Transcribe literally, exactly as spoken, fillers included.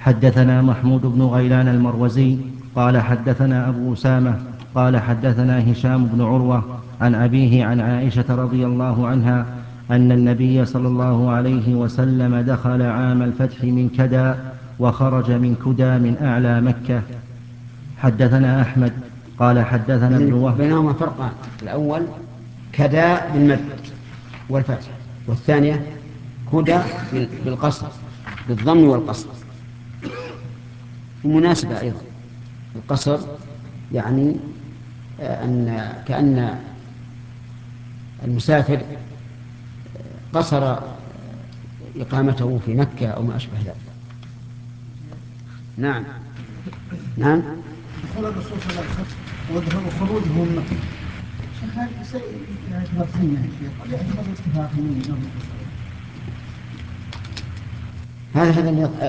حدثنا محمود بن غيلان المروزي قال حدثنا أبو أسامة قال حدثنا هشام بن عروة عن أبيه عن عائشة رضي الله عنها أن النبي صلى الله عليه وسلم دخل عام الفتح من كدى وخرج من كدى من أعلى مكة. حدثنا أحمد قال حدثنا ابن وهب. بينهما فرقان، الأول كدى بالمد والفتح، والثانية كدى بالقصر بالضم والقصر. ومناسبة أيضا القصر يعني أن كأن المسافر قصر إقامته في مكة أو ما أشبه ذلك. نعم نعم. دخول الرسول صلى الله عليه وسلم وخروجه من مكة، شيخ هذا يعتبر سنة يا شيخ، ولا يعتبر اتفاق من هذا هذا